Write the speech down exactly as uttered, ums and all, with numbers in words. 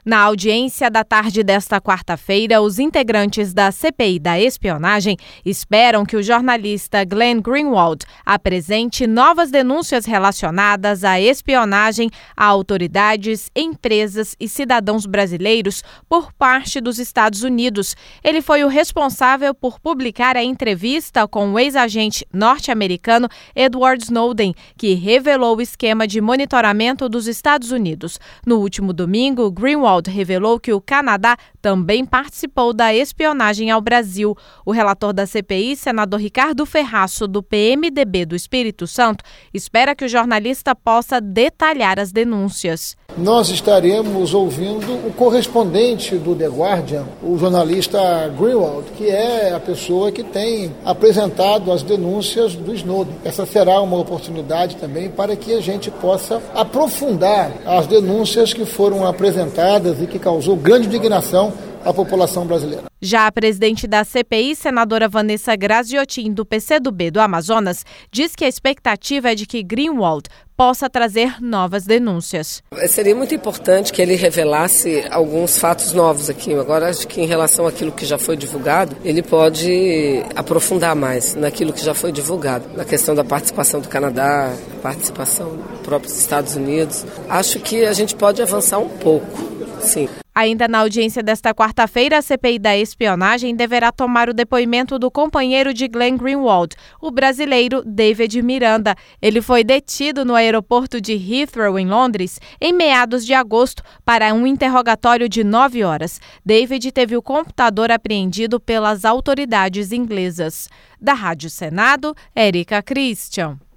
Na audiência da tarde desta quarta-feira, os integrantes da C P I da espionagem esperam que o jornalista Glenn Greenwald apresente novas denúncias relacionadas à espionagem a autoridades, empresas e cidadãos brasileiros por parte dos Estados Unidos. Ele foi o responsável por publicar a entrevista com o ex-agente norte-americano Edward Snowden, que revelou o esquema de monitoramento dos Estados Unidos. No último domingo, Greenwald revelou que o Canadá também participou da espionagem ao Brasil. O relator da C P I, senador Ricardo Ferraço, do P M D B do Espírito Santo, espera que o jornalista possa detalhar as denúncias. Nós estaremos ouvindo o correspondente do The Guardian, o jornalista Greenwald, que é a pessoa que tem apresentado as denúncias do Snowden. Essa será uma oportunidade também para que a gente possa aprofundar as denúncias que foram apresentadas e que causou grande indignação à população brasileira. Já a presidente da C P I, senadora Vanessa Graziotin, do P C do B do Amazonas, diz que a expectativa é de que Greenwald possa trazer novas denúncias. Seria muito importante que ele revelasse alguns fatos novos aqui. Agora, acho que em relação àquilo que já foi divulgado, ele pode aprofundar mais naquilo que já foi divulgado. Na questão da participação do Canadá, participação dos próprios Estados Unidos. Acho que a gente pode avançar um pouco, sim. Ainda na audiência desta quarta-feira, a C P I da espionagem deverá tomar o depoimento do companheiro de Glenn Greenwald, o brasileiro David Miranda. Ele foi detido no aeroporto de Heathrow, em Londres, em meados de agosto, para um interrogatório de nove horas. David teve o computador apreendido pelas autoridades inglesas. Da Rádio Senado, Érica Christian.